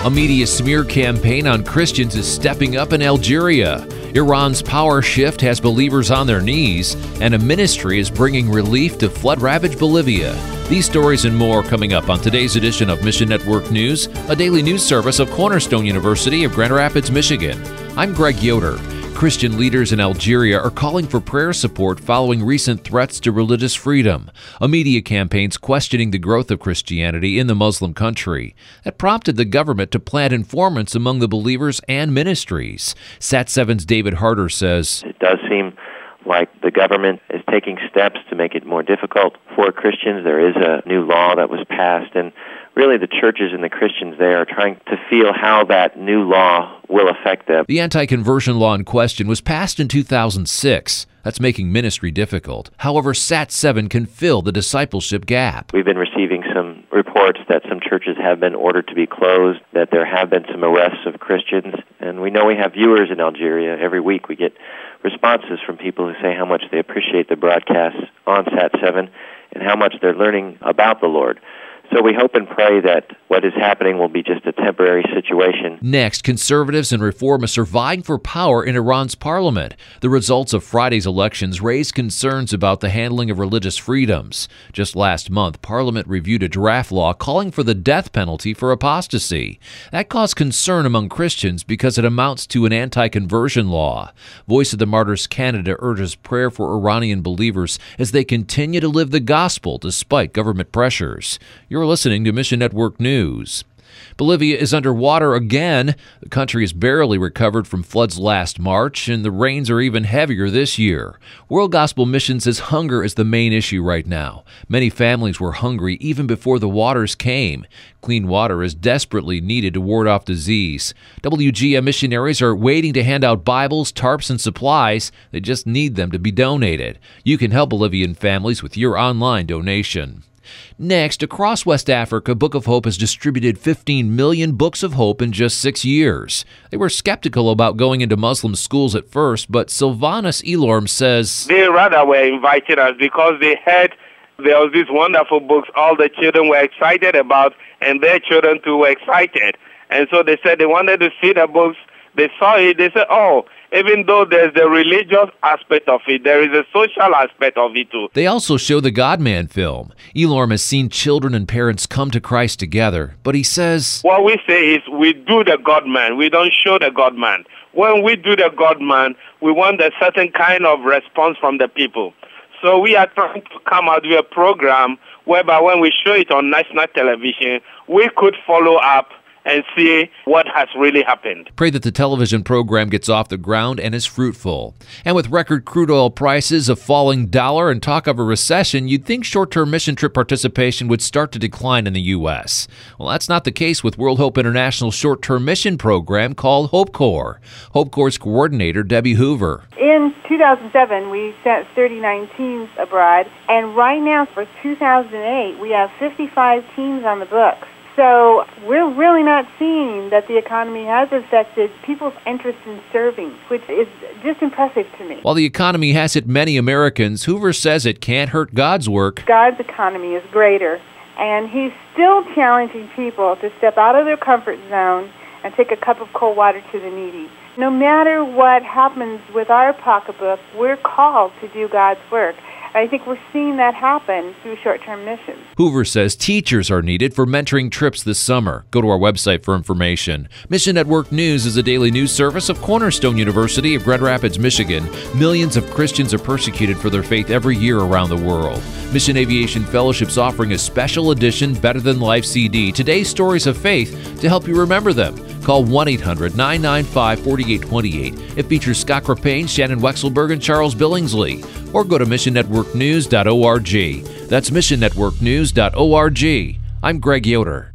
A media smear campaign on Christians is stepping up in Algeria. Iran's power shift has believers on their knees, and a ministry is bringing relief to flood-ravaged Bolivia. These stories and more coming up on today's edition of Mission Network News, a daily news service of Cornerstone University of Grand Rapids, Michigan. I'm Greg Yoder. Christian leaders in Algeria are calling for prayer support following recent threats to religious freedom. A media campaign's questioning the growth of Christianity in the Muslim country. That prompted the government to plant informants among the believers and ministries. Sat7's David Harder says, "It does seem like the government is taking steps to make it more difficult for Christians. There is a new law that was passed, and really the churches and the Christians there are trying to feel how that new law will affect them." The anti-conversion law in question was passed in 2006. That's making ministry difficult. However, Sat7 can fill the discipleship gap. We've been receiving some reports that some churches have been ordered to be closed, that there have been some arrests of Christians, and we know we have viewers in Algeria. Every week we get responses from people who say how much they appreciate the broadcasts on Sat7 and how much they're learning about the Lord. So we hope and pray that what is happening will be just a temporary situation. Next, conservatives and reformists are vying for power in Iran's parliament. The results of Friday's elections raised concerns about the handling of religious freedoms. Just last month, Parliament reviewed a draft law calling for the death penalty for apostasy. That caused concern among Christians because it amounts to an anti-conversion law. Voice of the Martyrs Canada urges prayer for Iranian believers as they continue to live the gospel despite government pressures. You're listening to Mission Network News. Bolivia is underwater again. The country has barely recovered from floods last March, and the rains are even heavier this year. World Gospel Mission says hunger is the main issue right now. Many families were hungry even before the waters came. Clean water is desperately needed to ward off disease. WGM missionaries are waiting to hand out Bibles, tarps, and supplies. They just need them to be donated. You can help Bolivian families with your online donation. Next, across West Africa, Book of Hope has distributed 15 million books of hope in just 6 years. They were skeptical about going into Muslim schools at first, but Sylvanus Elorm says, "They rather were inviting us because they heard there was these wonderful books all the children were excited about, and their children too were excited. And so they said they wanted to see the books. They saw it, they said, oh, even though there's the religious aspect of it, there is a social aspect of it too." They also show the God-Man film. Elorm has seen children and parents come to Christ together, but he says, "What we say is we do the God-Man. We don't show the God-Man. When we do the God-Man, we want a certain kind of response from the people. So we are trying to come out with a program whereby when we show it on national television, we could follow up and see what has really happened." Pray that the television program gets off the ground and is fruitful. And with record crude oil prices, a falling dollar, and talk of a recession, you'd think short-term mission trip participation would start to decline in the U.S. Well, that's not the case with World Hope International's short-term mission program called Hope Corps. Hope Corps' coordinator, Debbie Hoover. In 2007, we sent 39 teams abroad, and right now for 2008, we have 55 teams on the books. So we're really not seeing that the economy has affected people's interest in serving, which is just impressive to me. While the economy has hit many Americans, Hoover says it can't hurt God's work. God's economy is greater, and He's still challenging people to step out of their comfort zone and take a cup of cold water to the needy. No matter what happens with our pocketbook, we're called to do God's work. I think we're seeing that happen through short-term missions. Hoover says teachers are needed for mentoring trips this summer. Go to our website for information. Mission Network News is a daily news service of Cornerstone University of Grand Rapids, Michigan. Millions of Christians are persecuted for their faith every year around the world. Mission Aviation Fellowship's offering a special edition Better Than Life CD, Today's Stories of Faith, to help you remember them. Call 1-800-995-4828. It features Scott Crepane, Shannon Wexelberg, and Charles Billingsley. Or go to missionnetworknews.org. That's missionnetworknews.org. I'm Greg Yoder.